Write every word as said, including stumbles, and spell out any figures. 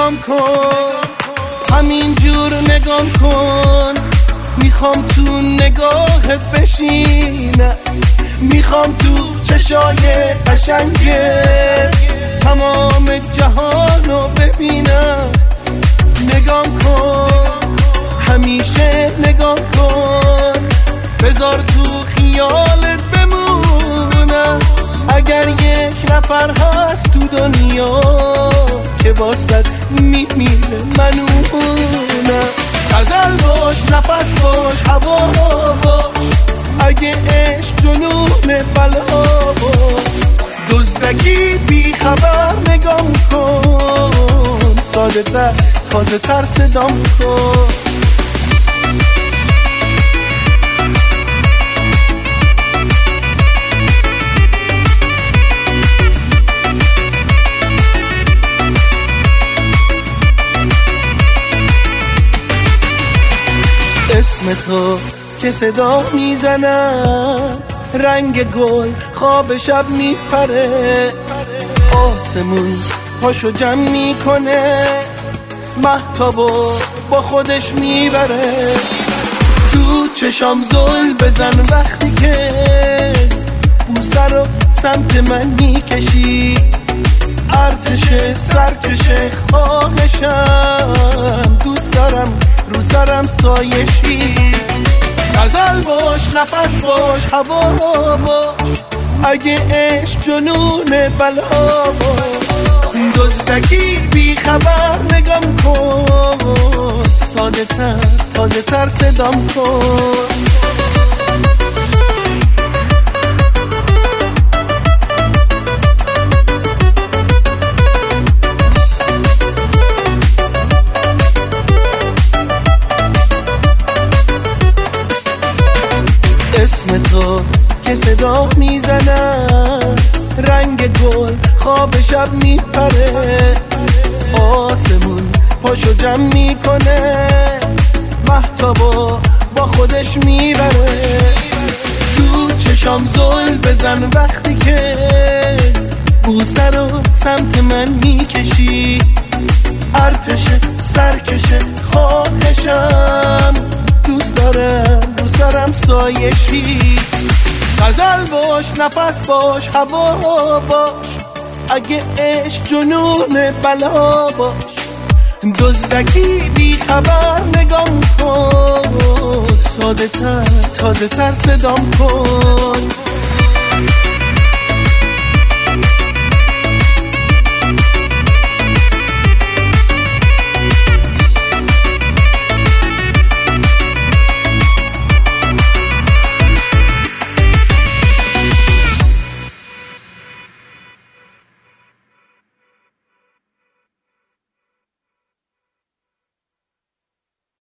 نگام کن، همین جور نگام کن. میخوام تو نگاهت بشینم، میخوام تو چشای قشنگت تمام جهانو ببینم. نگام کن، همیشه نگام کن، بذار تو خیالت بمونم. اگر یک نفر هست تو دنیا که واسد میمیره منونم. غزل باش، نفس باش، هوا باش، اگه عشق جنون بلا باش. دزدکی بی خبر نگام کن، ساده تر تازه تر صدام کن. اسم تو که صدا میزنم، رنگ گل خواب شب میپره. آسمون پاشو جمع میکنه، مهتابو با خودش میبره. تو چشام زل بزن وقتی که بوسه رو سمت من میکشی. ارتش سرکش خواهشم، دوست دارم رو سرم سایشی. غزل باش، نفس باش، هوا باش، اگه عشق جنون بلا باش. دزدکی بی خبر نگام کن، ساده تر تازه تر صدام کن. اسم تو که صدا میزنم، رنگ گل خواب شب میپره. آسمون پاشو جمع میکنه، مهتابو با خودش میبره. تو چشام زل بزن وقتی که بوسه رو سمت من میکشی. ارتش سرکش خواهشم، دوست دارم رو سرم سایشی. غزل باش، نفس باش، هوا باش، اگه عشق جنون بلا باش. دزدکی بی خبر نگام کن، ساده تر تازه تر صدام کن.